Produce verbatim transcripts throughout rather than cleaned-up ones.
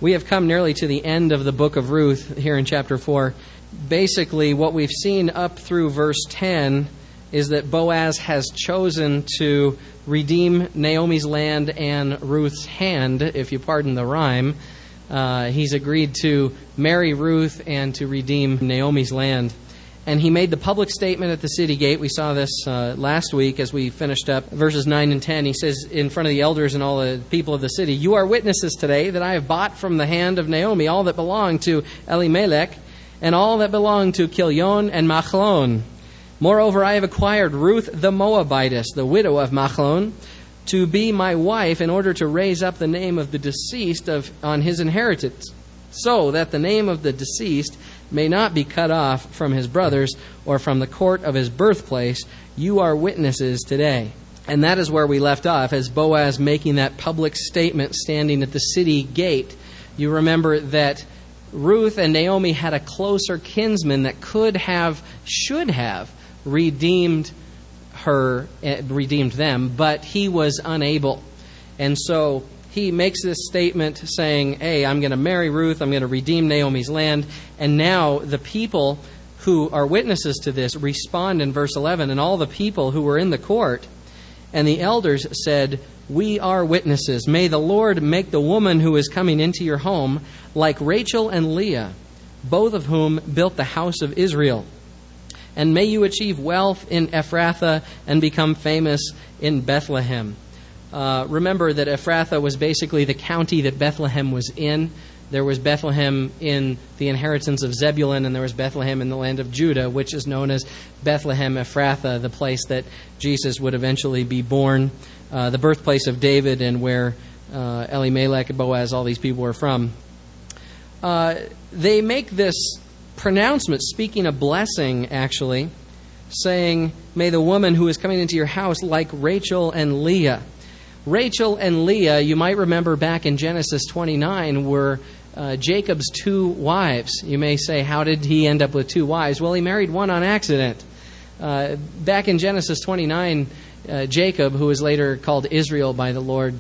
We have come nearly to the end of the book of Ruth here in chapter four. Basically, what we've seen up through verse ten is that Boaz has chosen to redeem Naomi's land and Ruth's hand, if you pardon the rhyme. Uh, he's agreed to marry Ruth and to redeem Naomi's land. And he made the public statement at the city gate. We saw this uh, last week as we finished up verses nine and ten. He says in front of the elders and all the people of the city, "You are witnesses today that I have bought from the hand of Naomi all that belonged to Elimelech and all that belonged to Chilion and Machlon. Moreover, I have acquired Ruth the Moabitess, the widow of Machlon, to be my wife in order to raise up the name of the deceased of on his inheritance, so that the name of the deceased may not be cut off from his brothers or from the court of his birthplace. You are witnesses today." And that is where we left off, as Boaz making that public statement standing at the city gate. You remember that Ruth and Naomi had a closer kinsman that could have, should have, redeemed her, redeemed them, but he was unable. And so he makes this statement saying, hey, I'm going to marry Ruth, I'm going to redeem Naomi's land. And now the people who are witnesses to this respond in verse eleven, and all the people who were in the court and the elders said, "We are witnesses. May the Lord make the woman who is coming into your home like Rachel and Leah, both of whom built the house of Israel. And may you achieve wealth in Ephrathah and become famous in Bethlehem." Uh, remember that Ephrathah was basically the county that Bethlehem was in. There was Bethlehem in the inheritance of Zebulun, and there was Bethlehem in the land of Judah, which is known as Bethlehem Ephrathah, the place that Jesus would eventually be born, uh, the birthplace of David, and where uh, Elimelech, Boaz, all these people were from. Uh, they make this pronouncement, speaking a blessing, actually, saying, "May the woman who is coming into your house like Rachel and Leah." Rachel and Leah, you might remember back in Genesis twenty-nine, were uh, Jacob's two wives. You may say, how did he end up with two wives? Well, he married one on accident. Uh, back in Genesis twenty-nine, uh, Jacob, who was later called Israel by the Lord,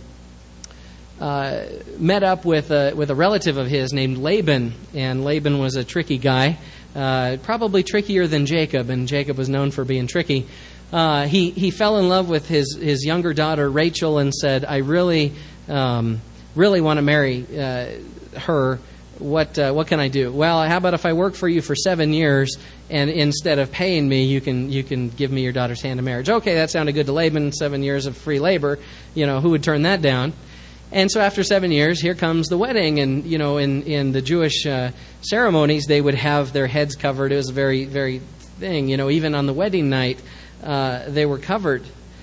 uh, met up with a, with a relative of his named Laban. And Laban was a tricky guy, uh, probably trickier than Jacob, and Jacob was known for being tricky. Uh, he, he fell in love with his, his younger daughter, Rachel, and said, I really, um, really want to marry uh, her. What uh, what can I do? Well, how about if I work for you for seven years, and instead of paying me, you can you can give me your daughter's hand in marriage? Okay, that sounded good to Laban. Seven years of free labor. You know, who would turn that down? And so after seven years, here comes the wedding. And, you know, in, in the Jewish uh, ceremonies, they would have their heads covered. It was a very, very thing. You know, even on the wedding night, Uh, they were covered.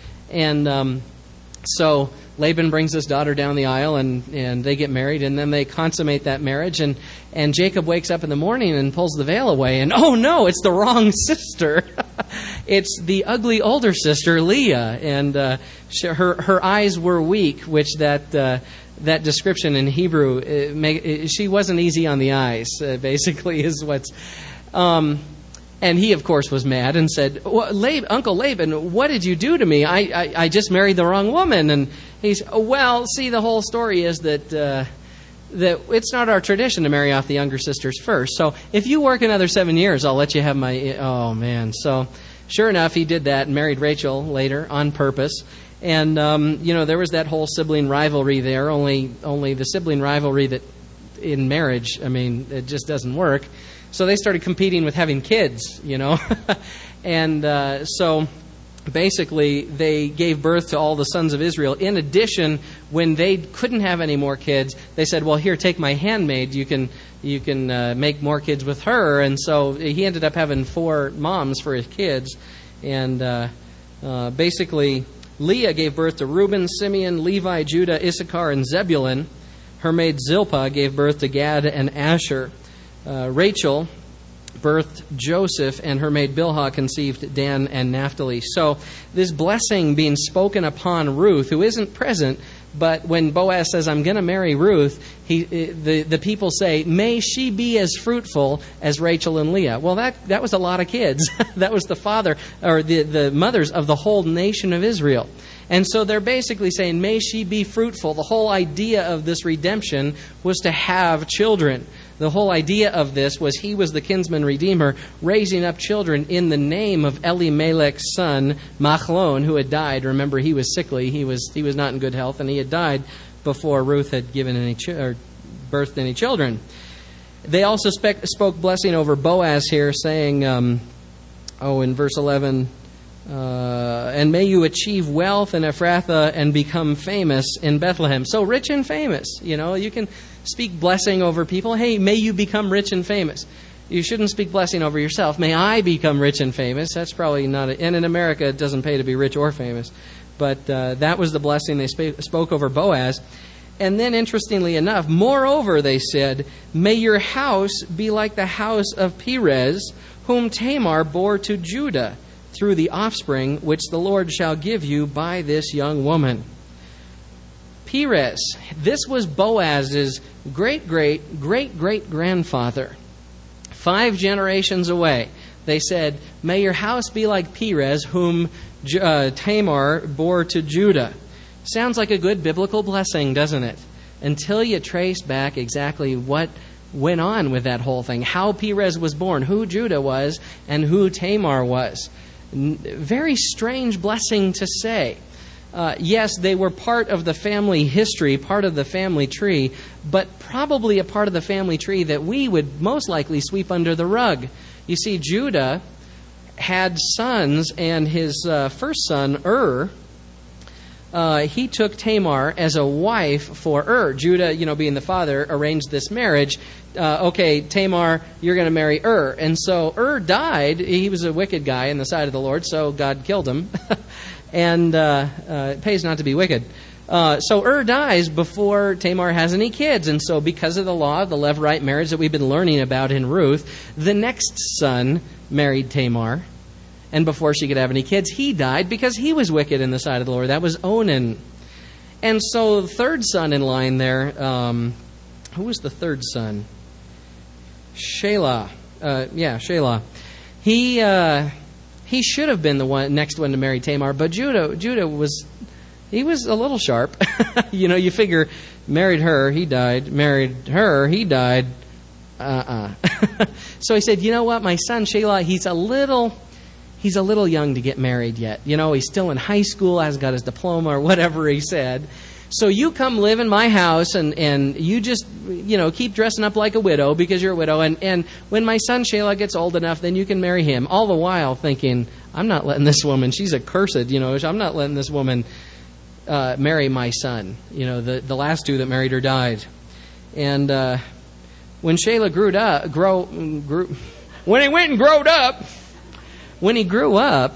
And um, so Laban brings his daughter down the aisle, and, and they get married, and then they consummate that marriage. And, and Jacob wakes up in the morning and pulls the veil away, and oh no, it's the wrong sister. It's the ugly older sister, Leah. And uh, she, her her eyes were weak, which that uh, that description in Hebrew, it make, it, she wasn't easy on the eyes, uh, basically, is what's... Um, And he, of course, was mad and said, well, Lab- Uncle Laban, what did you do to me? I, I, I just married the wrong woman. And he's, oh, well, see, the whole story is that uh, that it's not our tradition to marry off the younger sisters first. So if you work another seven years, I'll let you have my... Oh, man. So sure enough, he did that and married Rachel later on purpose. And, um, you know, there was that whole sibling rivalry there, only only the sibling rivalry that in marriage, I mean, it just doesn't work. So they started competing with having kids, you know. and uh, so basically they gave birth to all the sons of Israel. In addition, when they couldn't have any more kids, they said, well, here, take my handmaid. You can you can uh, make more kids with her. And so he ended up having four moms for his kids. And uh, uh, basically, Leah gave birth to Reuben, Simeon, Levi, Judah, Issachar, and Zebulun. Her maid Zilpah gave birth to Gad and Asher. Uh, Rachel birthed Joseph, and her maid Bilhah conceived Dan and Naphtali. So this blessing being spoken upon Ruth, who isn't present, but when Boaz says, I'm going to marry Ruth, he, the, the people say, may she be as fruitful as Rachel and Leah. Well, that, that was a lot of kids. That was the father, or the, the mothers of the whole nation of Israel. And so they're basically saying, may she be fruitful. The whole idea of this redemption was to have children. The whole idea of this was he was the kinsman redeemer, raising up children in the name of Elimelech's son, Machlon, who had died. Remember, he was sickly. He was he was not in good health, and he had died before Ruth had given any ch- or birthed any children. They also spe- spoke blessing over Boaz here, saying, um, oh, in verse eleven, uh, and may you achieve wealth in Ephrathah and become famous in Bethlehem. So rich and famous. You know, you can speak blessing over people. Hey, may you become rich and famous. You shouldn't speak blessing over yourself. May I become rich and famous. That's probably not a, and in America it doesn't pay to be rich or famous. But uh, that was the blessing they sp- spoke over Boaz. And then, interestingly enough, moreover, they said, may your house be like the house of Perez, whom Tamar bore to Judah, through the offspring which the Lord shall give you by this young woman. Perez, this was Boaz's great-great-great-great-grandfather. Five generations away. They said, may your house be like Perez, whom uh, Tamar bore to Judah. Sounds like a good biblical blessing, doesn't it? Until you trace back exactly what went on with that whole thing. How Perez was born, who Judah was, and who Tamar was. Very strange blessing to say. Uh, yes, they were part of the family history, part of the family tree, but probably a part of the family tree that we would most likely sweep under the rug. You see, Judah had sons, and his uh, first son, Ur, uh, he took Tamar as a wife for Ur. Judah, you know, being the father, arranged this marriage. Uh, okay, Tamar, you're going to marry Ur. And so Ur died. He was a wicked guy in the sight of the Lord, so God killed him. And uh, uh, it pays not to be wicked. Uh, so Ur dies before Tamar has any kids. And so because of the law of the Levirate marriage that we've been learning about in Ruth, the next son married Tamar. And before she could have any kids, he died because he was wicked in the sight of the Lord. That was Onan. And so the third son in line there, um, who was the third son? Shelah. Uh, yeah, Shelah. He... Uh, He should have been the one next one to marry Tamar, but Judah Judah was he was a little sharp. You know, you figure married her, he died. Married her, he died. Uh-uh. So he said, you know what, my son Shelah, he's a little he's a little young to get married yet. You know, he's still in high school, hasn't got his diploma or whatever he said. So you come live in my house and, and you just, you know, keep dressing up like a widow because you're a widow. And, and when my son Shelah gets old enough, then you can marry him. All the while thinking, I'm not letting this woman, she's accursed, you know, I'm not letting this woman uh, marry my son. You know, the, the last two that married her died. And uh, when Shelah grew up, grow, grew, when he went and growed up, when he grew up,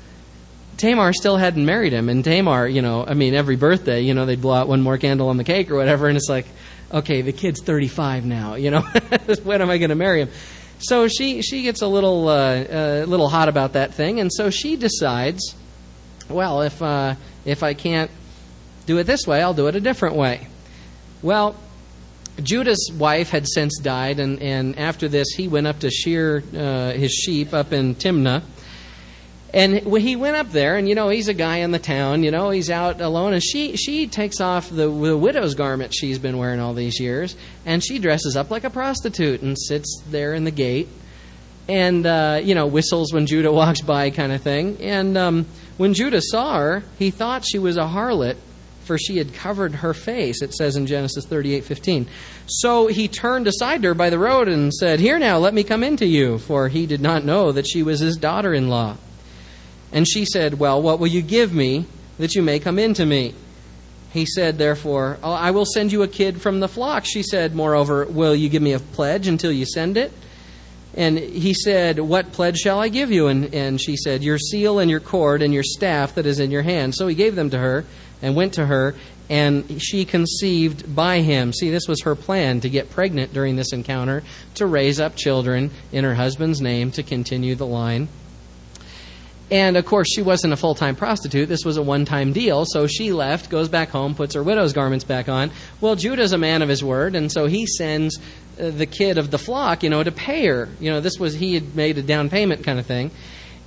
Tamar still hadn't married him. And Tamar, you know, I mean, every birthday, you know, they'd blow out one more candle on the cake or whatever. And it's like, okay, the kid's thirty-five now, you know, when am I going to marry him? So she, she gets a little, uh, uh, little hot about that thing. And so she decides, well, if, uh, if I can't do it this way, I'll do it a different way. Well, Judah's wife had since died. And, and after this, he went up to shear uh, his sheep up in Timnah. And when he went up there, and, you know, he's a guy in the town, you know, he's out alone, and she she takes off the, the widow's garment she's been wearing all these years, and she dresses up like a prostitute and sits there in the gate and, uh, you know, whistles when Judah walks by kind of thing. And um, when Judah saw her, he thought she was a harlot, for she had covered her face, it says in Genesis thirty-eight fifteen. So he turned aside to her by the road and said, here now, let me come in to you, for he did not know that she was his daughter-in-law. And she said, well, what will you give me that you may come in to me? He said, therefore, I will send you a kid from the flock. She said, moreover, will you give me a pledge until you send it? And he said, what pledge shall I give you? And, and she said, your seal and your cord and your staff that is in your hand. So he gave them to her and went to her, and she conceived by him. See, this was her plan, to get pregnant during this encounter, to raise up children in her husband's name, to continue the line. And, of course, she wasn't a full-time prostitute. This was a one-time deal. So she left, goes back home, puts her widow's garments back on. Well, Judah's a man of his word, and so he sends uh, the kid of the flock, you know, to pay her. You know, this was, he had made a down payment kind of thing.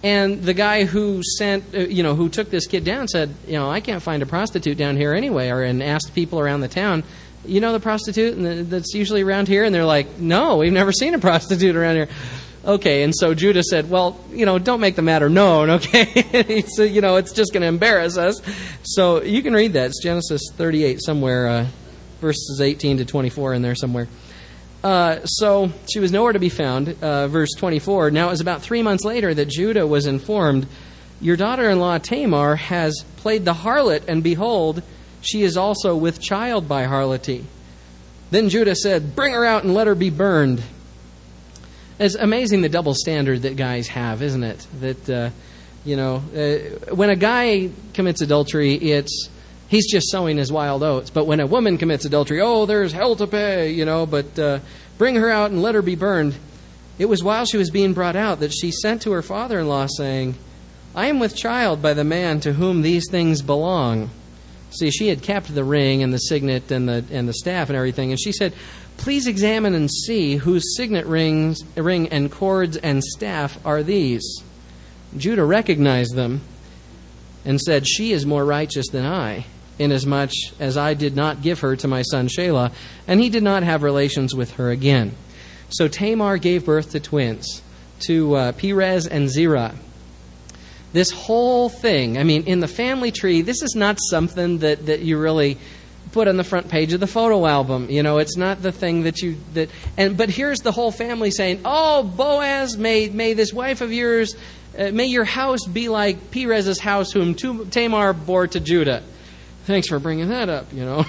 And the guy who sent, uh, you know, who took this kid down said, you know, I can't find a prostitute down here anyway, or and asked people around the town, you know the prostitute that's usually around here? And they're like, no, we've never seen a prostitute around here. Okay, and so Judah said, well, you know, don't make the matter known, okay? So, you know, it's just going to embarrass us. So you can read that. It's Genesis thirty-eight somewhere, uh, verses eighteen to twenty-four in there somewhere. Uh, so she was nowhere to be found. Uh, verse twenty-four, now it was about three months later that Judah was informed, your daughter-in-law Tamar has played the harlot, and behold, she is also with child by harlotry. Then Judah said, bring her out and let her be burned. It's amazing the double standard that guys have, isn't it? That, uh, you know, uh, when a guy commits adultery, it's he's just sowing his wild oats. But when a woman commits adultery, oh, there's hell to pay, you know, but uh, bring her out and let her be burned. It was while she was being brought out that she sent to her father-in-law saying, I am with child by the man to whom these things belong. See, she had kept the ring and the signet and the and the staff and everything. And she said, please examine and see whose signet rings, ring and cords and staff are these. Judah recognized them and said, she is more righteous than I, inasmuch as I did not give her to my son Shelah, and he did not have relations with her again. So Tamar gave birth to twins, to uh, Perez and Zerah. This whole thing, I mean, in the family tree, this is not something that, that you really put on the front page of the photo album. You know, it's not the thing that you... that. And But here's the whole family saying, oh, Boaz, may, may this wife of yours, uh, may your house be like Perez's house, whom Tamar bore to Judah. Thanks for bringing that up, you know.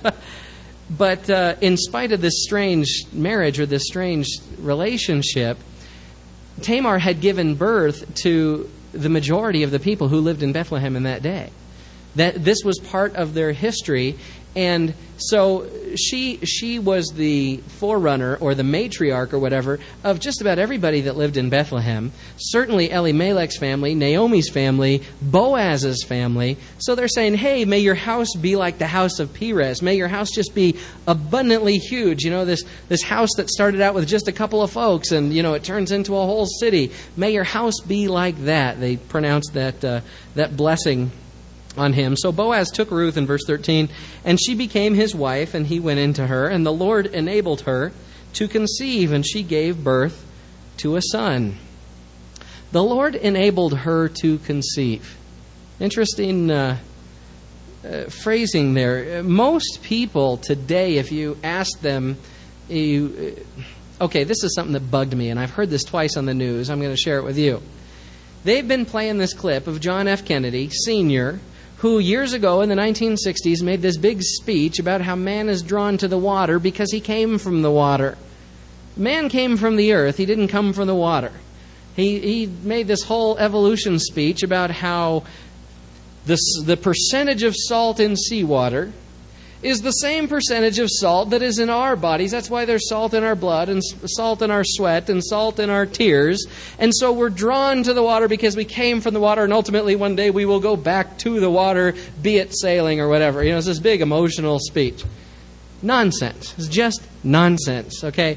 But uh, in spite of this strange marriage or this strange relationship, Tamar had given birth to the majority of the people who lived in Bethlehem in that day. That this was part of their history, and so she she was the forerunner or the matriarch or whatever of just about everybody that lived in Bethlehem. Certainly Elimelech's family, Naomi's family, Boaz's family. So they're saying, hey, may your house be like the house of Perez. May your house just be abundantly huge. You know, this, this house that started out with just a couple of folks and, you know, it turns into a whole city. May your house be like that. They pronounced that uh, that blessing on him. So Boaz took Ruth in verse thirteen, and she became his wife, and he went into her, and the Lord enabled her to conceive, and she gave birth to a son. The Lord enabled her to conceive. Interesting uh, uh, phrasing there. Most people today, if you ask them, you, uh, okay, this is something that bugged me, and I've heard this twice on the news. I'm going to share it with you. They've been playing this clip of John F. Kennedy, Senior, who years ago in the nineteen sixties made this big speech about how man is drawn to the water because he came from the water. Man came from the earth. He didn't come from the water. He he made this whole evolution speech about how this, the percentage of salt in seawater is the same percentage of salt that is in our bodies. That's why there's salt in our blood and salt in our sweat and salt in our tears. And so we're drawn to the water because we came from the water, and ultimately one day we will go back to the water, be it sailing or whatever. You know, it's this big emotional speech. Nonsense. It's just nonsense, okay?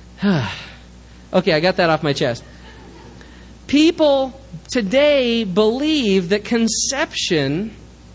Okay, I got that off my chest. People today believe that conception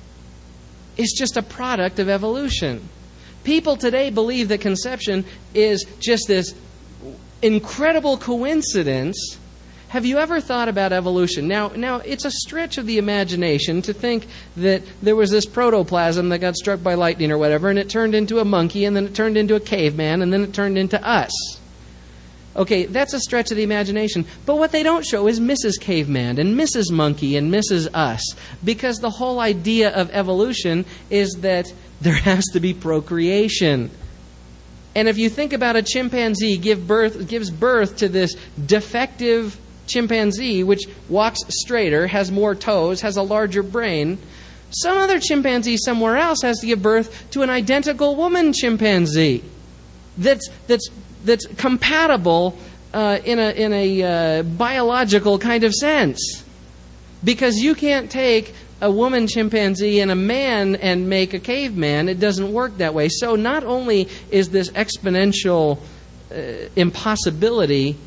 is just a product of evolution. People today believe that conception is just this incredible coincidence. Have you ever thought about evolution? Now, now it's a stretch of the imagination to think that there was this protoplasm that got struck by lightning or whatever, and it turned into a monkey, and then it turned into a caveman, and then it turned into us. Okay, that's a stretch of the imagination. But what they don't show is Missus Caveman and Missus Monkey and Missus Us. Because the whole idea of evolution is that there has to be procreation. And if you think about a chimpanzee give birth, gives birth to this defective chimpanzee, which walks straighter, has more toes, has a larger brain, some other chimpanzee somewhere else has to give birth to an identical woman chimpanzee that's that's that's compatible uh, in a in a uh, biological kind of sense. Because you can't take a woman chimpanzee and a man and make a caveman. It doesn't work that way. So not only is this exponential uh, impossibility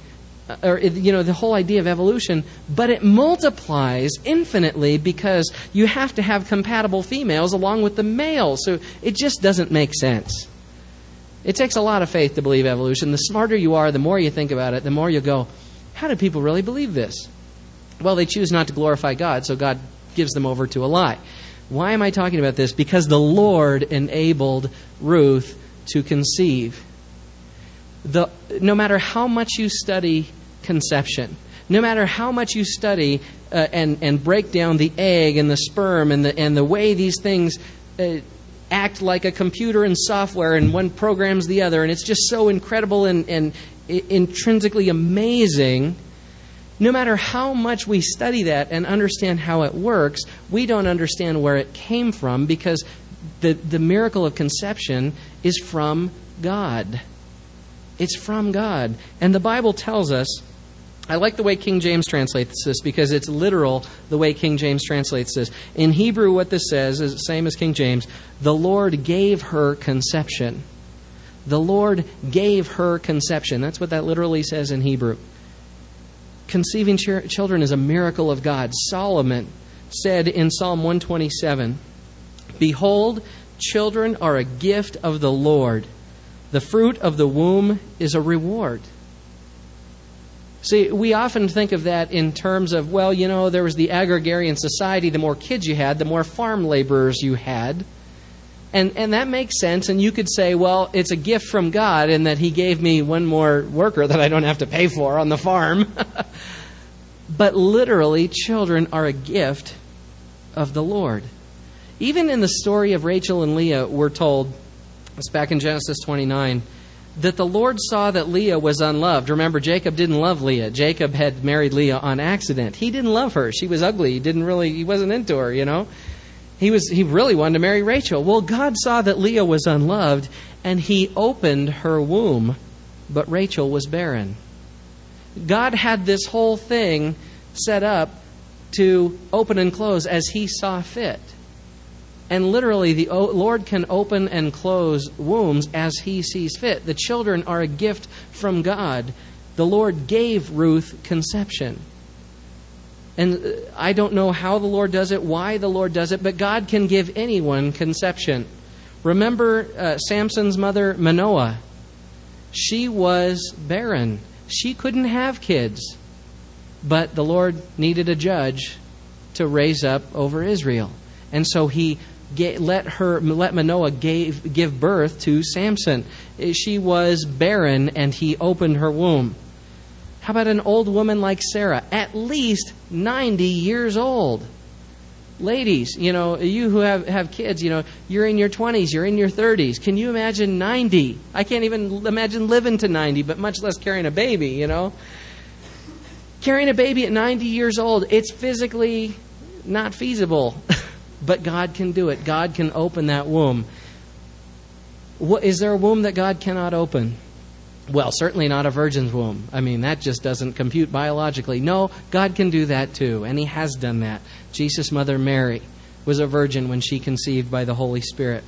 or, you know, the whole idea of evolution, but it multiplies infinitely because you have to have compatible females along with the males. So it just doesn't make sense. It takes a lot of faith to believe evolution. The smarter you are, the more you think about it, the more you go, how do people really believe this? Well, they choose not to glorify God, so God gives them over to a lie. Why am I talking about this? Because the Lord enabled Ruth to conceive. The, no matter how much you study conception, no matter how much you study uh, and, and break down the egg and the sperm and the, and the way these things uh, act like a computer and software and one programs the other, and it's just so incredible and, and intrinsically amazing, no matter how much we study that and understand how it works, we don't understand where it came from because the, the miracle of conception is from God. It's from God. And the Bible tells us, I like the way King James translates this because it's literal the way King James translates this. In Hebrew, what this says is the same as King James. The Lord gave her conception. The Lord gave her conception. That's what that literally says in Hebrew. Conceiving ch- children is a miracle of God. Solomon said in Psalm one twenty-seven, "Behold, children are a gift of the Lord. The fruit of the womb is a reward." See, we often think of that in terms of, well, you know, there was the agrarian society. The more kids you had, the more farm laborers you had. And and that makes sense. And you could say, well, it's a gift from God in that He gave me one more worker that I don't have to pay for on the farm. But literally, children are a gift of the Lord. Even in the story of Rachel and Leah, we're told, it's back in Genesis twenty-nine, that the Lord saw that Leah was unloved. Remember, Jacob didn't love Leah. Jacob had married Leah on accident. He didn't love her. She was ugly. He didn't really, he wasn't into her, you know. He was, he really wanted to marry Rachel. Well, God saw that Leah was unloved, and He opened her womb, but Rachel was barren. God had this whole thing set up to open and close as He saw fit. And literally, the Lord can open and close wombs as He sees fit. The children are a gift from God. The Lord gave Ruth conception. And I don't know how the Lord does it, why the Lord does it, but God can give anyone conception. Remember uh, Samson's mother, Manoah. She was barren. She couldn't have kids. But the Lord needed a judge to raise up over Israel. And so He Get, let her, let Manoah gave, give birth to Samson. She was barren, and He opened her womb. How about an old woman like Sarah, at least ninety years old? Ladies, you know, you who have, have kids, you know, you're in your twenties, you're in your thirties. Can you imagine ninety? I can't even imagine living to ninety, but much less carrying a baby, you know. Carrying a baby at ninety years old, it's physically not feasible. But God can do it. God can open that womb. What, is there a womb that God cannot open? Well, certainly not a virgin's womb. I mean, that just doesn't compute biologically. No, God can do that too, and He has done that. Jesus' mother Mary was a virgin when she conceived by the Holy Spirit.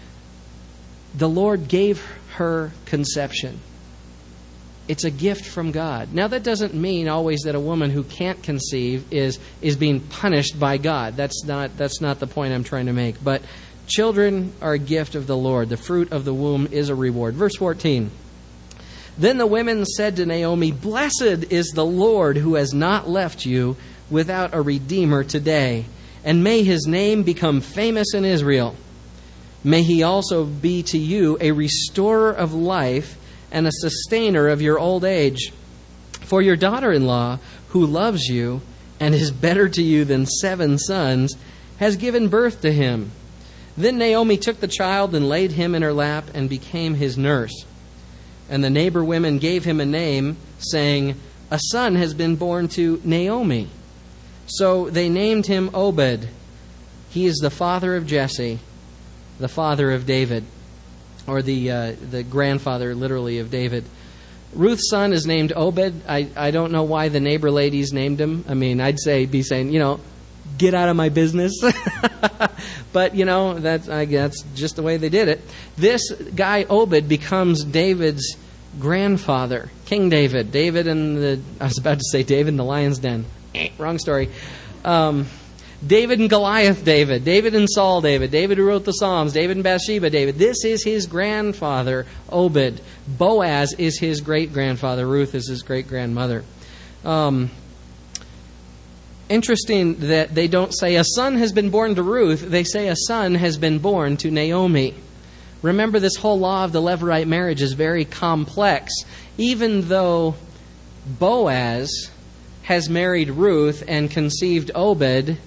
The Lord gave her conception. It's a gift from God. Now, that doesn't mean always that a woman who can't conceive is is being punished by God. That's not that's not the point I'm trying to make. But children are a gift of the Lord. The fruit of the womb is a reward. Verse fourteen. Then the women said to Naomi, "Blessed is the Lord who has not left you without a redeemer today, and may His name become famous in Israel. May He also be to you a restorer of life and a sustainer of your old age. For your daughter-in-law, who loves you and is better to you than seven sons, has given birth to him." Then Naomi took the child and laid him in her lap and became his nurse. And the neighbor women gave him a name, saying, "A son has been born to Naomi." So they named him Obed. He is the father of Jesse, the father of David. Or the uh, the grandfather, literally, of David. Ruth's son is named Obed. I, I don't know why the neighbor ladies named him. I mean, I'd say be saying, you know, get out of my business. But, you know, that's, I guess, just the way they did it. This guy, Obed, becomes David's grandfather, King David. David and the, I was about to say David in the lion's den. Eh, wrong story. Um, David and Goliath David. David and Saul David. David who wrote the Psalms. David and Bathsheba David. This is his grandfather, Obed. Boaz is his great-grandfather. Ruth is his great-grandmother. Um, interesting that they don't say a son has been born to Ruth. They say a son has been born to Naomi. Remember, this whole law of the Levirate marriage is very complex. Even though Boaz has married Ruth and conceived Obed,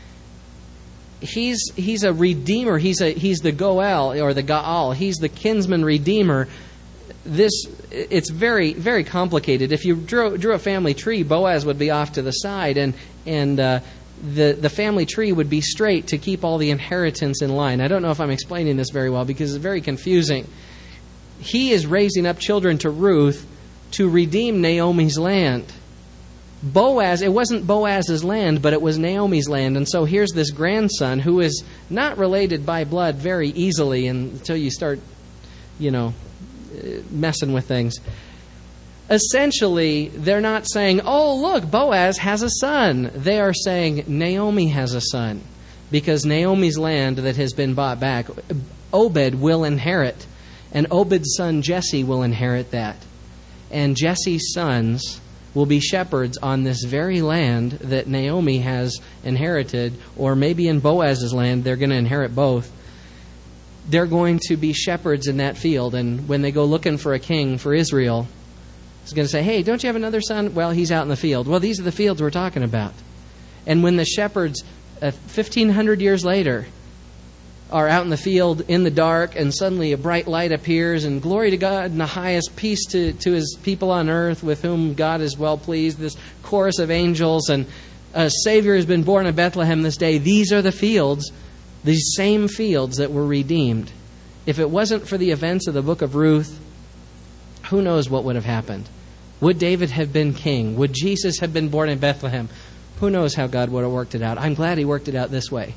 he's he's a redeemer. He's a he's the Goel or the Gaal. He's the kinsman redeemer. This it's very very complicated. If you drew drew a family tree, Boaz would be off to the side, and and uh, the the family tree would be straight to keep all the inheritance in line. I don't know if I'm explaining this very well because it's very confusing. He is raising up children to Ruth to redeem Naomi's land. Boaz, it wasn't Boaz's land, but it was Naomi's land. And so here's this grandson who is not related by blood very easily until you start, you know, messing with things. Essentially, they're not saying, oh, look, Boaz has a son. They are saying Naomi has a son because Naomi's land that has been bought back, Obed will inherit. And Obed's son Jesse will inherit that. And Jesse's sons will be shepherds on this very land that Naomi has inherited, or maybe in Boaz's land, they're going to inherit both. They're going to be shepherds in that field, and when they go looking for a king for Israel, he's going to say, hey, don't you have another son? Well, he's out in the field. Well, these are the fields we're talking about. And when the shepherds, uh, fifteen hundred years later, are out in the field in the dark, and suddenly a bright light appears, and glory to God in the highest, peace to, to his people on earth with whom God is well pleased, this chorus of angels, and a Savior has been born in Bethlehem this day. These are the fields, these same fields that were redeemed. If it wasn't for the events of the book of Ruth, who knows what would have happened? Would David have been king? Would Jesus have been born in Bethlehem? Who knows how God would have worked it out? I'm glad he worked it out this way.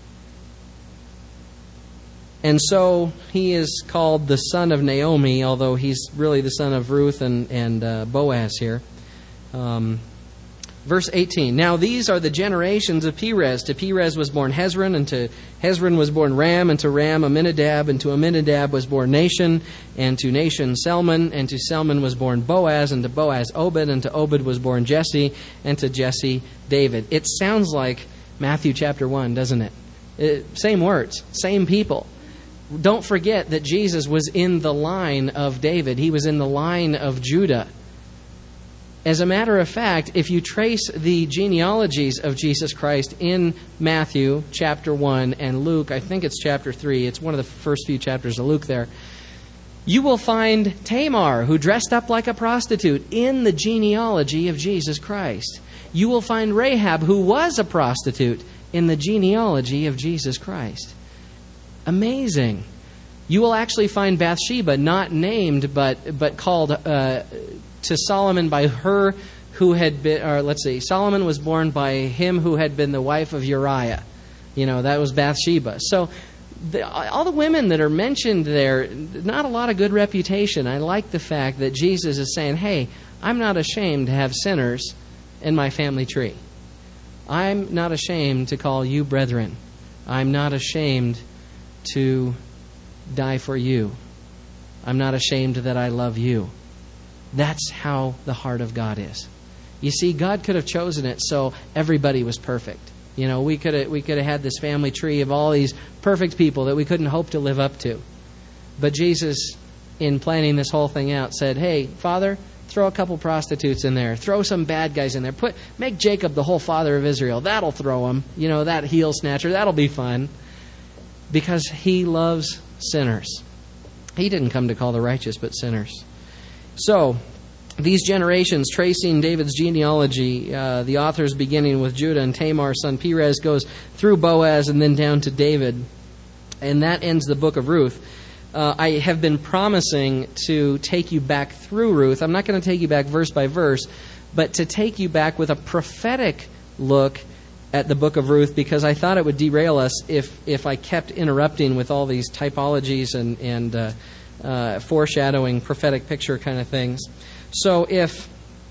And so he is called the son of Naomi, although he's really the son of Ruth and, and uh, Boaz here. Um, verse eighteen, now these are the generations of Perez. To Perez was born Hezron, and to Hezron was born Ram, and to Ram Amminadab, and to Amminadab was born Nahshon, and to Nahshon Salmon, and to Salmon was born Boaz, and to Boaz Obed, and to Obed was born Jesse, and to Jesse David. It sounds like Matthew chapter one, doesn't it? it same words, same people. Don't forget that Jesus was in the line of David. He was in the line of Judah. As a matter of fact, if you trace the genealogies of Jesus Christ in Matthew chapter one and Luke, I think it's chapter three, it's one of the first few chapters of Luke there, you will find Tamar, who dressed up like a prostitute, in the genealogy of Jesus Christ. You will find Rahab, who was a prostitute, in the genealogy of Jesus Christ. Amazing. You will actually find Bathsheba not named but but called uh, to Solomon by her who had been, or let's see, Solomon was born by him who had been the wife of Uriah. You know, that was Bathsheba. So the, all the women that are mentioned there, not a lot of good reputation. I like the fact that Jesus is saying, hey, I'm not ashamed to have sinners in my family tree. I'm not ashamed to call you brethren. I'm not ashamed to die for you. I'm not ashamed that I love you. That's how the heart of God is. You see, God could have chosen it so everybody was perfect. You know, we could have we could have had this family tree of all these perfect people that we couldn't hope to live up to. But Jesus, in planning this whole thing out, said, hey, Father, throw a couple prostitutes in there. Throw some bad guys in there. Put Make Jacob the whole father of Israel. That'll throw him. You know, that heel snatcher. That'll be fun. Because he loves sinners. He didn't come to call the righteous, but sinners. So, these generations, tracing David's genealogy, uh, the authors beginning with Judah and Tamar, son Perez, goes through Boaz and then down to David. And that ends the book of Ruth. Uh, I have been promising to take you back through Ruth. I'm not going to take you back verse by verse, but to take you back with a prophetic look at the book of Ruth, because I thought it would derail us if if I kept interrupting with all these typologies and and uh, uh, foreshadowing, prophetic picture kind of things. So if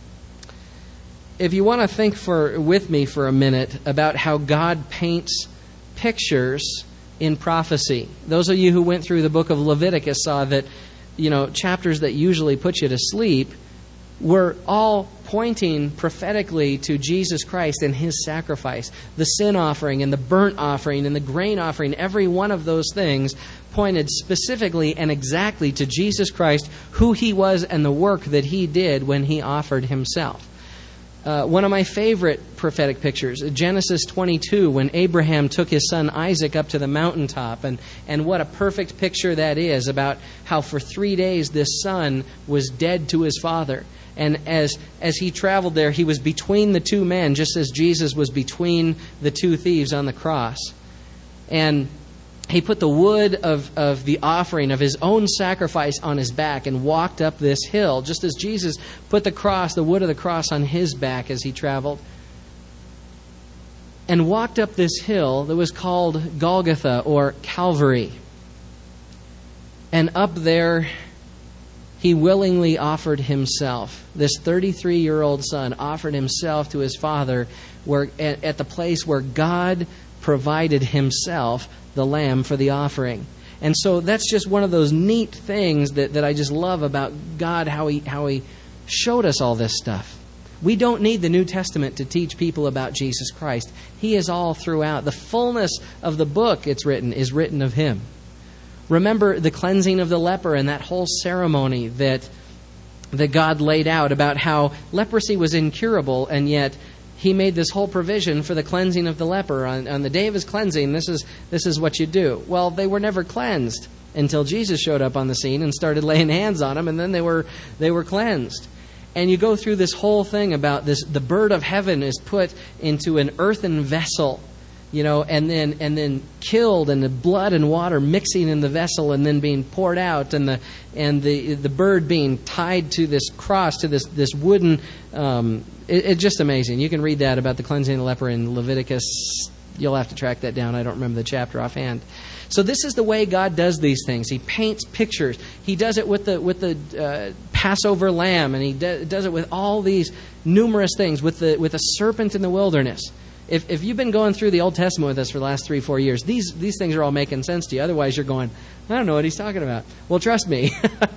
if you want to think for with me for a minute about how God paints pictures in prophecy, those of you who went through the book of Leviticus saw that, you know, chapters that usually put you to sleep were all pointing prophetically to Jesus Christ and His sacrifice. The sin offering and the burnt offering and the grain offering, every one of those things pointed specifically and exactly to Jesus Christ, who He was and the work that He did when He offered Himself. Uh, one of my favorite prophetic pictures, Genesis twenty-two, when Abraham took his son Isaac up to the mountaintop, and, and what a perfect picture that is about how for three days this son was dead to his father. And as as he traveled there, he was between the two men, just as Jesus was between the two thieves on the cross. And he put the wood of, of the offering of his own sacrifice on his back and walked up this hill, just as Jesus put the cross, the wood of the cross, on his back as he traveled. And walked up this hill that was called Golgotha, or Calvary. And up there, He willingly offered Himself. This thirty-three-year-old son offered himself to his Father where, at, at the place where God provided Himself the lamb for the offering. And so that's just one of those neat things that, that I just love about God, how he, how he showed us all this stuff. We don't need the New Testament to teach people about Jesus Christ. He is all throughout. The fullness of the book, it's written, is written of Him. Remember the cleansing of the leper and that whole ceremony that, that God laid out about how leprosy was incurable, and yet He made this whole provision for the cleansing of the leper. On, on the day of his cleansing, this is this is what you do. Well, they were never cleansed until Jesus showed up on the scene and started laying hands on them, and then they were they were cleansed. And you go through this whole thing about this: the bird of heaven is put into an earthen vessel, you know, and then and then killed, and the blood and water mixing in the vessel and then being poured out, and the and the the bird being tied to this cross, to this this wooden. Um, it, it's just amazing. You can read that about the cleansing of the leper in Leviticus. You'll have to track that down. I don't remember the chapter offhand. So this is the way God does these things. He paints pictures. He does it with the with the uh, Passover lamb, and He do, does it with all these numerous things. With the with a serpent in the wilderness. If if you've been going through the Old Testament with us for the last three, four years, these these things are all making sense to you. Otherwise, you're going, I don't know what he's talking about. Well, trust me.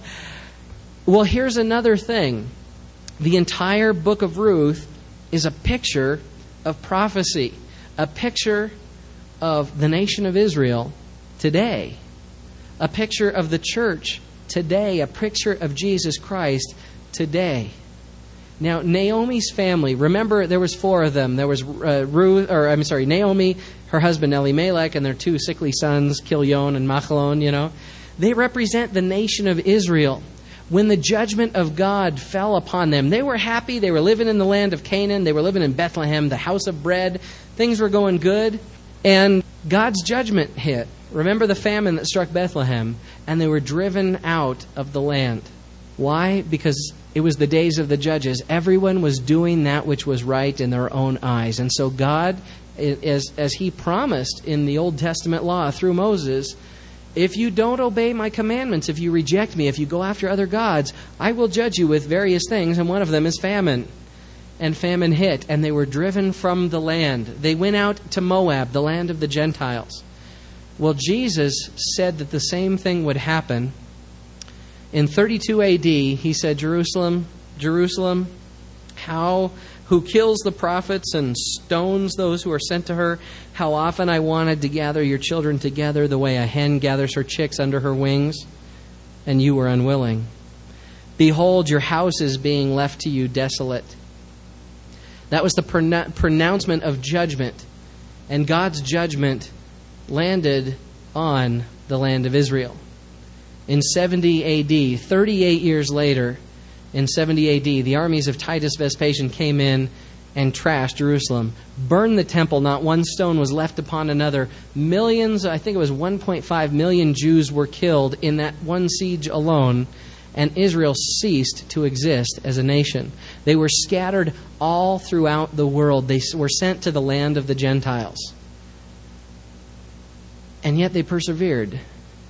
Well, here's another thing. The entire book of Ruth is a picture of prophecy, a picture of the nation of Israel today, a picture of the church today, a picture of Jesus Christ today. Now, Naomi's family, remember there was four of them. There was uh, Ruth, or I'm sorry, Naomi, her husband Elimelech, and their two sickly sons, Chilion and Machlon, you know. They represent the nation of Israel. When the judgment of God fell upon them, they were happy. They were living in the land of Canaan. They were living in Bethlehem, the house of bread. Things were going good. And God's judgment hit. Remember the famine that struck Bethlehem, and they were driven out of the land. Why? Because it was the days of the judges. Everyone was doing that which was right in their own eyes. And so God, as, as He promised in the Old Testament law through Moses, if you don't obey my commandments, if you reject me, if you go after other gods, I will judge you with various things, and one of them is famine. And famine hit, and they were driven from the land. They went out to Moab, the land of the Gentiles. Well, Jesus said that the same thing would happen. In thirty-two A D, He said, Jerusalem, Jerusalem, how, who kills the prophets and stones those who are sent to her, how often I wanted to gather your children together the way a hen gathers her chicks under her wings, and you were unwilling. Behold, your house is being left to you desolate. That was the pronou- pronouncement of judgment, and God's judgment landed on the land of Israel. In seventy A D, thirty-eight years later, in seventy A D, the armies of Titus Vespasian came in and trashed Jerusalem, burned the temple. Not one stone was left upon another. Millions, I think it was one point five million Jews were killed in that one siege alone, and Israel ceased to exist as a nation. They were scattered all throughout the world. They were sent to the land of the Gentiles. And yet they persevered.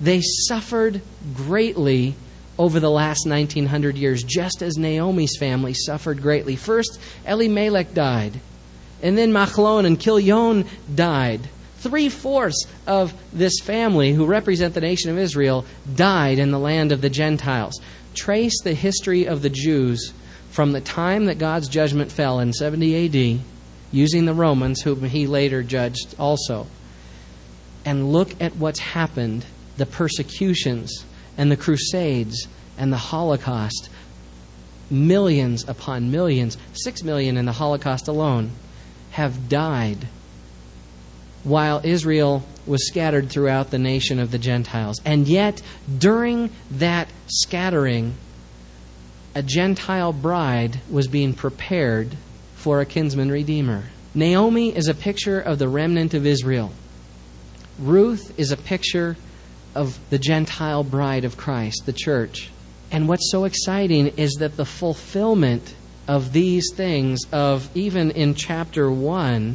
They suffered greatly over the last nineteen hundred years, just as Naomi's family suffered greatly. First, Elimelech died, and then Machlon and Chilion died. Three-fourths of this family, who represent the nation of Israel, died in the land of the Gentiles. Trace the history of the Jews from the time that God's judgment fell in seventy A D, using the Romans, whom he later judged also, and look at what's happened, the persecutions and the Crusades and the Holocaust. Millions upon millions, six million in the Holocaust alone, have died while Israel was scattered throughout the nation of the Gentiles. And yet, during that scattering, a Gentile bride was being prepared for a kinsman redeemer. Naomi is a picture of the remnant of Israel. Ruth is a picture of the Gentile bride of Christ, the church. And what's so exciting is that the fulfillment of these things, of even in chapter one,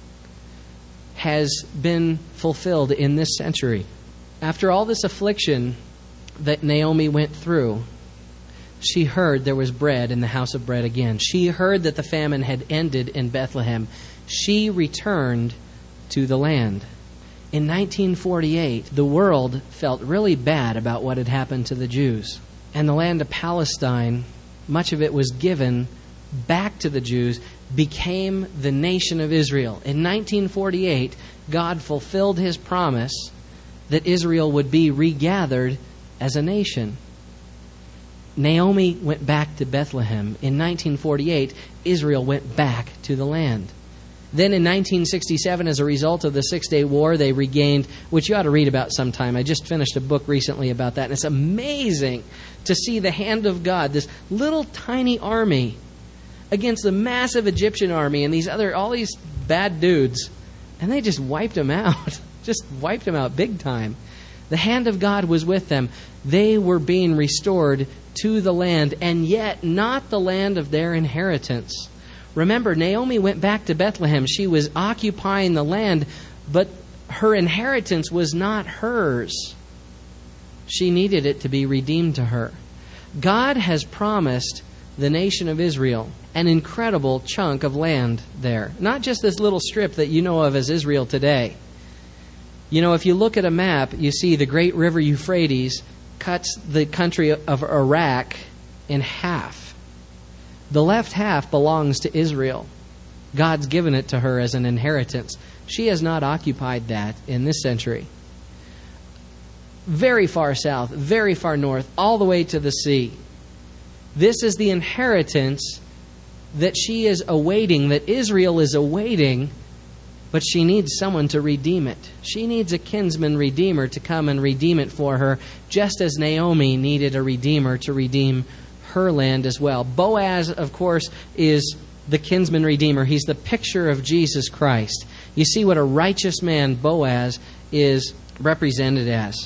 has been fulfilled in this century. After all this affliction that Naomi went through, she heard there was bread in the house of bread again. She heard that the famine had ended in Bethlehem. She returned to the land. In nineteen forty-eight, the world felt really bad about what had happened to the Jews. And the land of Palestine, much of it was given back to the Jews, became the nation of Israel. In nineteen forty-eight, God fulfilled his promise that Israel would be regathered as a nation. Naomi went back to Bethlehem. In nineteen forty-eight, Israel went back to the land. Then in nineteen sixty-seven, as a result of the Six-Day War, they regained, which you ought to read about sometime. I just finished a book recently about that, and it's amazing to see the hand of God, this little tiny army against the massive Egyptian army and these other, all these bad dudes, and they just wiped them out. Just wiped them out big time. The hand of God was with them. They were being restored to the land, and yet not the land of their inheritance. Remember, Naomi went back to Bethlehem. She was occupying the land, but her inheritance was not hers. She needed it to be redeemed to her. God has promised the nation of Israel an incredible chunk of land there. Not just this little strip that you know of as Israel today. You know, if you look at a map, you see the great river Euphrates cuts the country of Iraq in half. The left half belongs to Israel. God's given it to her as an inheritance. She has not occupied that in this century. Very far south, very far north, all the way to the sea. This is the inheritance that she is awaiting, that Israel is awaiting, but she needs someone to redeem it. She needs a kinsman redeemer to come and redeem it for her, just as Naomi needed a redeemer to redeem her land as well. Boaz, of course, is the kinsman redeemer. He's the picture of Jesus Christ. You see what a righteous man Boaz is represented as.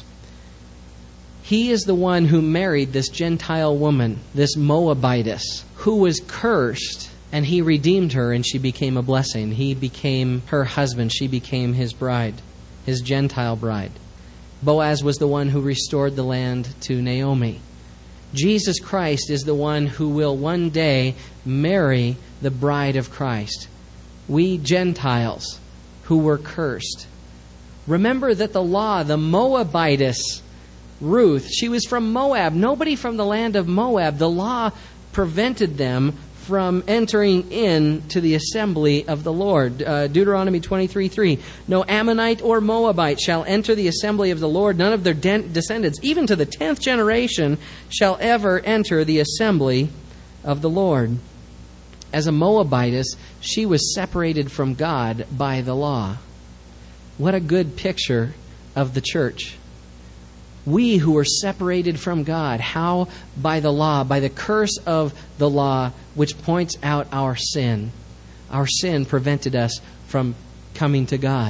He is the one who married this Gentile woman, this Moabitess, who was cursed, and he redeemed her, and she became a blessing. He became her husband. She became his bride, his Gentile bride. Boaz was the one who restored the land to Naomi. Jesus Christ is the one who will one day marry the bride of Christ. We Gentiles who were cursed. Remember that the law, the Moabitess, Ruth, she was from Moab. Nobody from the land of Moab. The law prevented them from entering into the assembly of the Lord. Uh, Deuteronomy twenty-three three. No Ammonite or Moabite shall enter the assembly of the Lord. None of their de- descendants, even to the tenth generation, shall ever enter the assembly of the Lord. As a Moabitess, she was separated from God by the law. What a good picture of the church. We who are separated from God, how? By the law, by the curse of the law, which points out our sin. Our sin prevented us from coming to God.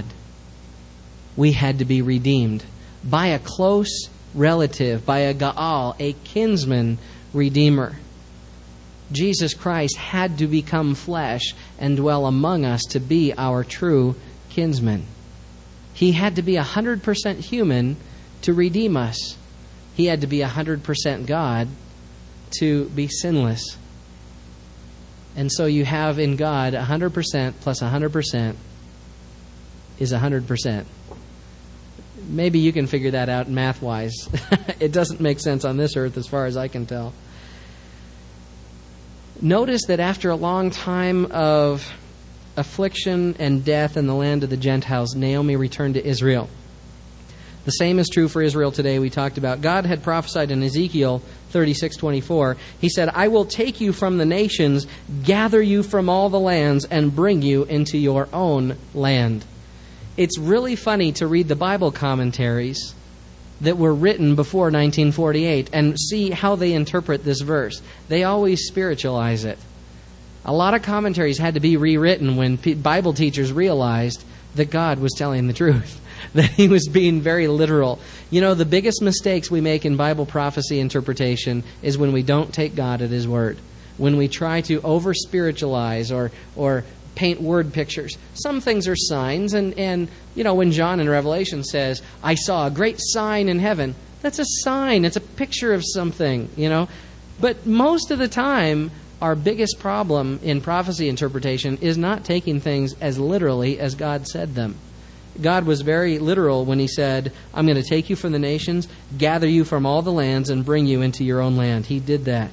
We had to be redeemed by a close relative, by a Gaal, a kinsman redeemer. Jesus Christ had to become flesh and dwell among us to be our true kinsman. He had to be one hundred percent human to redeem us. He had to be one hundred percent God to be sinless. And so you have in God one hundred percent plus one hundred percent is one hundred percent. Maybe you can figure that out math-wise. It doesn't make sense on this earth as far as I can tell. Notice that after a long time of affliction and death in the land of the Gentiles, Naomi returned to Israel. The same is true for Israel today. We talked about God had prophesied in Ezekiel thirty-six twenty-four. He said, I will take you from the nations, gather you from all the lands, and bring you into your own land. It's really funny to read the Bible commentaries that were written before nineteen forty-eight and see how they interpret this verse. They always spiritualize it. A lot of commentaries had to be rewritten when Bible teachers realized that God was telling the truth, that He was being very literal. You know, the biggest mistakes we make in Bible prophecy interpretation is when we don't take God at His word, when we try to over-spiritualize or or paint word pictures. Some things are signs, and, and you know, when John in Revelation says, I saw a great sign in heaven, that's a sign. It's a picture of something, you know. But most of the time, our biggest problem in prophecy interpretation is not taking things as literally as God said them. God was very literal when He said, I'm going to take you from the nations, gather you from all the lands, and bring you into your own land. He did that.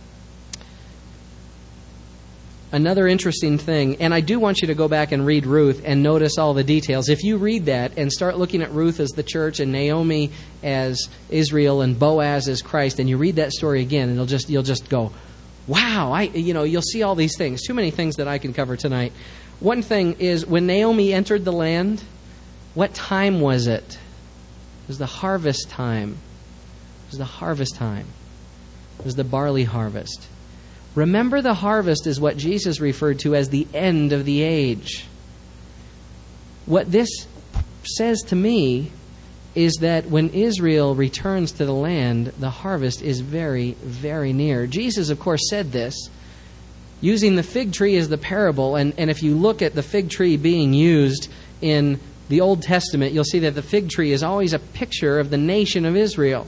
Another interesting thing, and I do want you to go back and read Ruth and notice all the details. If you read that and start looking at Ruth as the church and Naomi as Israel and Boaz as Christ, and you read that story again, and you'll just you'll just go, wow, I you know, you'll see all these things. Too many things that I can cover tonight. One thing is when Naomi entered the land, what time was it? It was the harvest time. It was the harvest time. It was the barley harvest. Remember, the harvest is what Jesus referred to as the end of the age. What this says to me is that when Israel returns to the land, the harvest is very, very near. Jesus, of course, said this using the fig tree as the parable. And, and if you look at the fig tree being used in the Old Testament, you'll see that the fig tree is always a picture of the nation of Israel.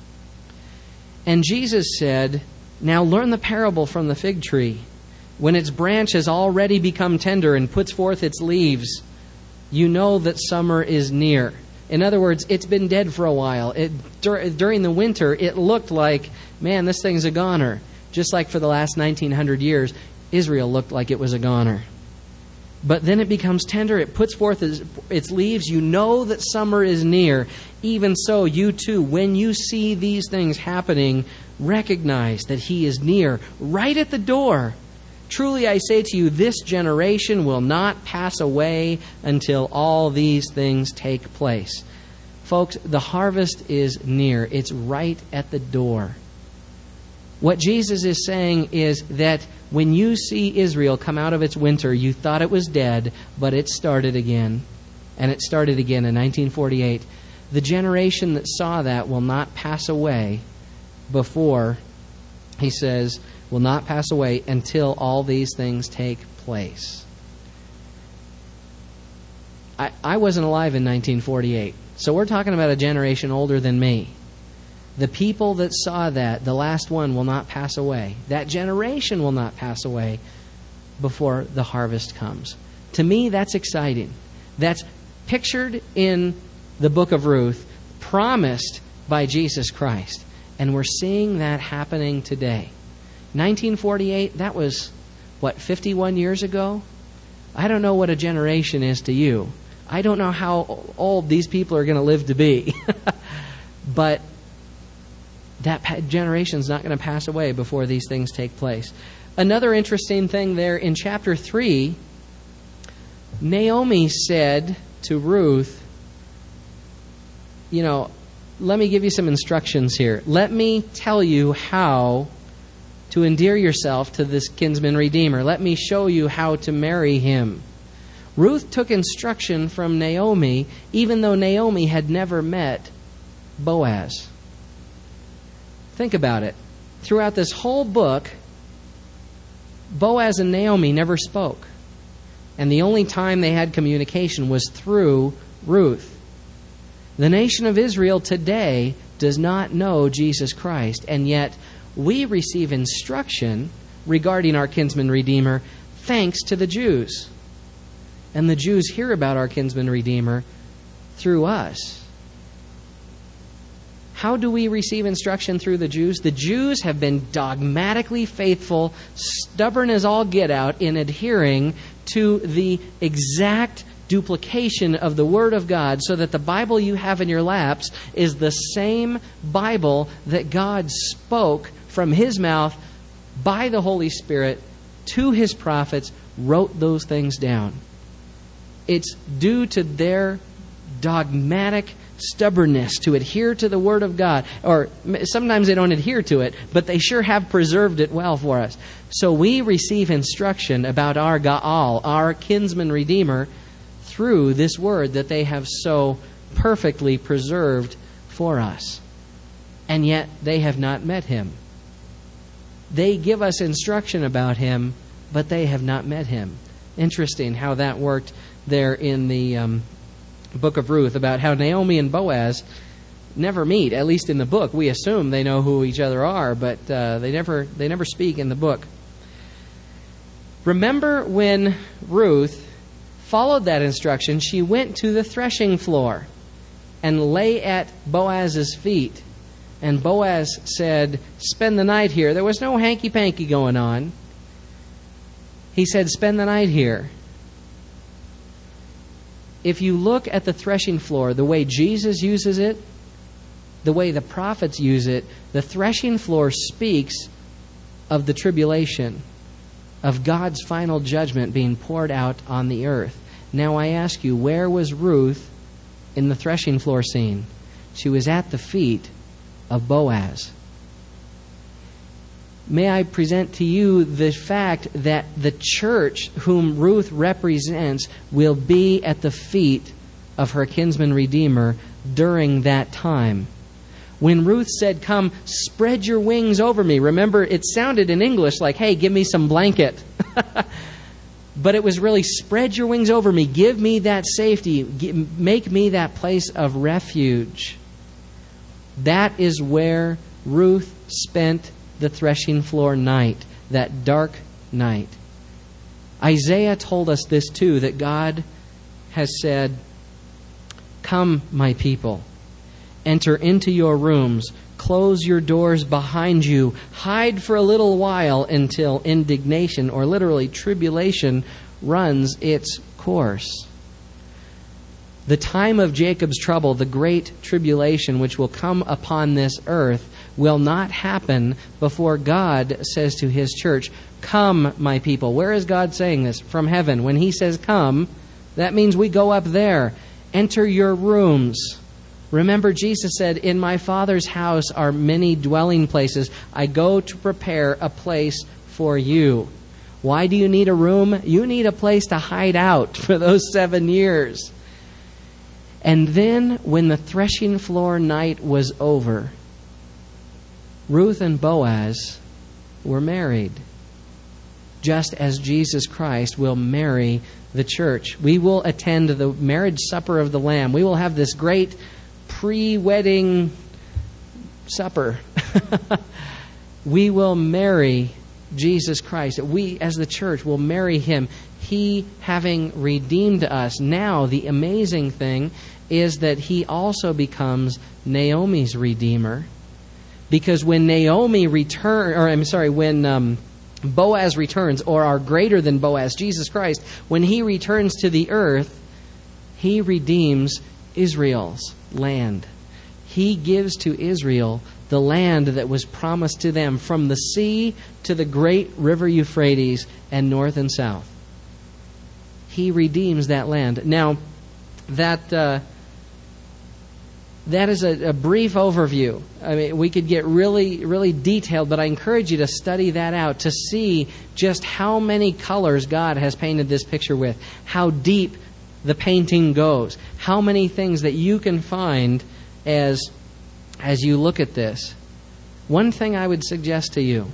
And Jesus said, now learn the parable from the fig tree. When its branch has already become tender and puts forth its leaves, you know that summer is near. In other words, it's been dead for a while. It, dur- during the winter, it looked like, man, this thing's a goner. Just like for the last nineteen hundred years, Israel looked like it was a goner. But then it becomes tender. It puts forth its, its leaves. You know that summer is near. Even so, you too, when you see these things happening, recognize that He is near, right at the door. Truly I say to you, this generation will not pass away until all these things take place. Folks, the harvest is near. It's right at the door. What Jesus is saying is that when you see Israel come out of its winter, you thought it was dead, but it started again. And it started again in nineteen forty-eight. The generation that saw that will not pass away before, he says, will not pass away until all these things take place. I, I wasn't alive in nineteen forty-eight, so we're talking about a generation older than me. The people that saw that, the last one will not pass away. That generation will not pass away before the harvest comes. To me, that's exciting. That's pictured in the book of Ruth, promised by Jesus Christ. And we're seeing that happening today. nineteen forty-eight, that was, what, fifty-one years ago? I don't know what a generation is to you. I don't know how old these people are going to live to be. But that generation's not going to pass away before these things take place. Another interesting thing there in chapter three, Naomi said to Ruth, you know, let me give you some instructions here. Let me tell you how to endear yourself to this kinsman redeemer. Let me show you how to marry him. Ruth took instruction from Naomi, even though Naomi had never met Boaz. Think about it. Throughout this whole book, Boaz and Naomi never spoke. And the only time they had communication was through Ruth. The nation of Israel today does not know Jesus Christ, and yet we receive instruction regarding our kinsman redeemer thanks to the Jews. And the Jews hear about our kinsman redeemer through us. How do we receive instruction through the Jews? The Jews have been dogmatically faithful, stubborn as all get out, in adhering to the exact duplication of the Word of God, so that the Bible you have in your laps is the same Bible that God spoke from His mouth by the Holy Spirit to His prophets, wrote those things down. It's due to their dogmatic stubbornness to adhere to the Word of God. Or sometimes they don't adhere to it, but they sure have preserved it well for us. So we receive instruction about our Gaal, our kinsman redeemer, through this Word that they have so perfectly preserved for us. And yet they have not met Him. They give us instruction about Him, but they have not met Him. Interesting how that worked there in the um, book of Ruth, about how Naomi and Boaz never meet. At least in the book, we assume they know who each other are, but uh, they never they never speak in the book. Remember when Ruth followed that instruction, she went to the threshing floor and lay at Boaz's feet. And Boaz said, "Spend the night here." There was no hanky-panky going on. He said, "Spend the night here." If you look at the threshing floor, the way Jesus uses it, the way the prophets use it, the threshing floor speaks of the tribulation, of God's final judgment being poured out on the earth. Now I ask you, where was Ruth in the threshing floor scene? She was at the feet of Boaz. May I present to you the fact that the church whom Ruth represents will be at the feet of her kinsman redeemer during that time. When Ruth said, "Come, spread your wings over me," remember, it sounded in English like, "Hey, give me some blanket." But it was really, "Spread your wings over me. Give me that safety. Make me that place of refuge." That is where Ruth spent the threshing floor night, that dark night. Isaiah told us this too, that God has said, "Come, my people, enter into your rooms, close your doors behind you, hide for a little while until indignation," or literally tribulation, runs its course. The time of Jacob's trouble, the great tribulation which will come upon this earth, will not happen before God says to His church, "Come, my people." Where is God saying this? From heaven. When He says come, that means we go up there. Enter your rooms. Remember, Jesus said, "In my Father's house are many dwelling places. I go to prepare a place for you." Why do you need a room? You need a place to hide out for those seven years. And then, when the threshing floor night was over, Ruth and Boaz were married, just as Jesus Christ will marry the church. We will attend the marriage supper of the Lamb. We will have this great pre-wedding supper. We will marry Jesus Christ. We, as the church, will marry Him. He having redeemed us. Now, the amazing thing is that He also becomes Naomi's redeemer. Because when Naomi return, or I'm sorry, when um, Boaz returns, or our greater than Boaz, Jesus Christ, when He returns to the earth, He redeems Israel's land. He gives to Israel the land that was promised to them from the sea to the great river Euphrates and north and south. He redeems that land. Now, that uh, that is a, a brief overview. I mean, we could get really, really detailed, but I encourage you to study that out to see just how many colors God has painted this picture with, how deep the painting goes, how many things that you can find as as you look at this. One thing I would suggest to you: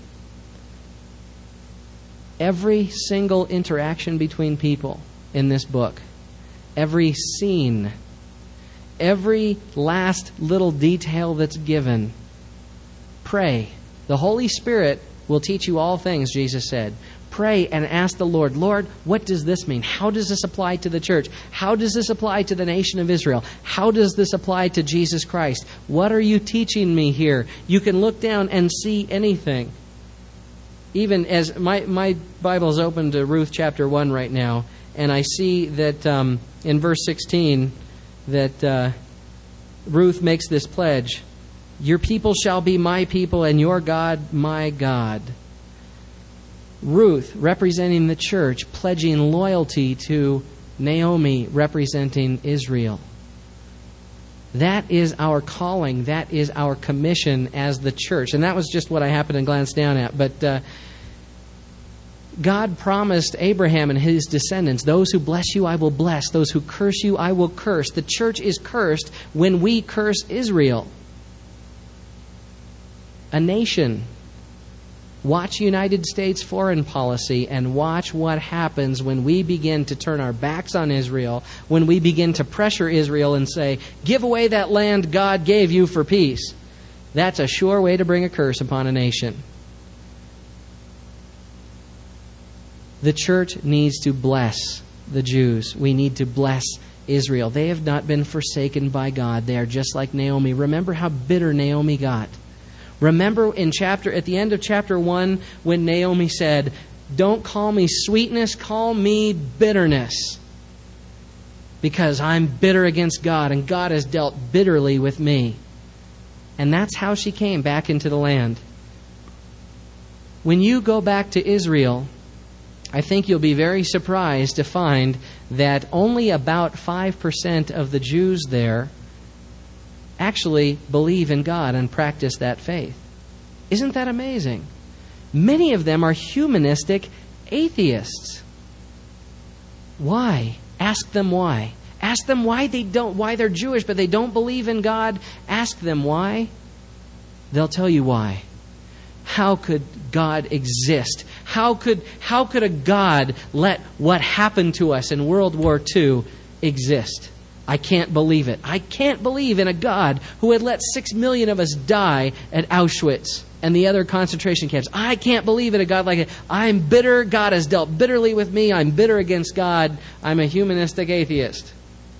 every single interaction between people in this book, every scene, every last little detail that's given. Pray. The Holy Spirit will teach you all things, Jesus said. Pray and ask the Lord, Lord, what does this mean? How does this apply to the church? How does this apply to the nation of Israel? How does this apply to Jesus Christ? What are you teaching me here? You can look down and see anything. Even as my, my Bible is open to Ruth chapter one right now, and I see that um, in verse sixteen that uh, Ruth makes this pledge, your people shall be my people and your God my God. Ruth, representing the church, pledging loyalty to Naomi, representing Israel. That is our calling. That is our commission as the church. And that was just what I happened to glance down at. But uh, God promised Abraham and his descendants, those who bless you, I will bless. Those who curse you, I will curse. The church is cursed when we curse Israel. A nation. Watch United States foreign policy and watch what happens when we begin to turn our backs on Israel, when we begin to pressure Israel and say, give away that land God gave you for peace. That's a sure way to bring a curse upon a nation. The church needs to bless the Jews. We need to bless Israel. They have not been forsaken by God. They are just like Naomi. Remember how bitter Naomi got. Remember in chapter at the end of chapter one when Naomi said, don't call me sweetness, call me bitterness. Because I'm bitter against God and God has dealt bitterly with me. And that's how she came back into the land. When you go back to Israel, I think you'll be very surprised to find that only about five percent of the Jews there actually believe in God and practice that faith. Isn't that amazing? Many of them are humanistic atheists. Why? Ask them why. Ask them why they don't, why they're Jewish, but they don't believe in God. Ask them why. They'll tell you why. How could God exist? How could, how could a God let what happened to us in World War Two exist? I can't believe it. I can't believe in a God who had let six million of us die at Auschwitz and the other concentration camps. I can't believe in a God like it. I'm bitter. God has dealt bitterly with me. I'm bitter against God. I'm a humanistic atheist.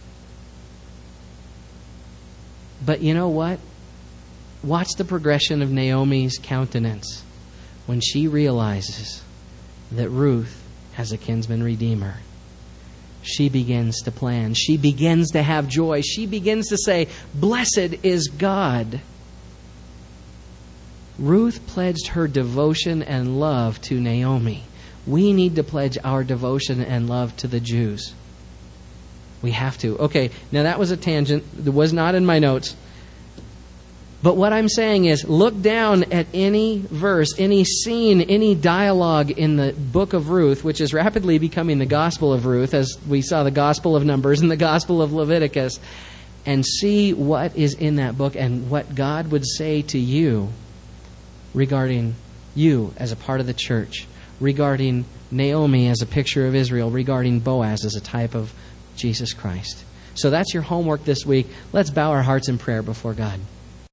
But you know what? Watch the progression of Naomi's countenance when she realizes that Ruth has a kinsman redeemer. She begins to plan. She begins to have joy. She begins to say, blessed is God. Ruth pledged her devotion and love to Naomi. We need to pledge our devotion and love to the Jews. We have to. Okay, now that was a tangent. It was not in my notes. But what I'm saying is, look down at any verse, any scene, any dialogue in the book of Ruth, which is rapidly becoming the Gospel of Ruth, as we saw the Gospel of Numbers and the Gospel of Leviticus, and see what is in that book and what God would say to you regarding you as a part of the church, regarding Naomi as a picture of Israel, regarding Boaz as a type of Jesus Christ. So that's your homework this week. Let's bow our hearts in prayer before God.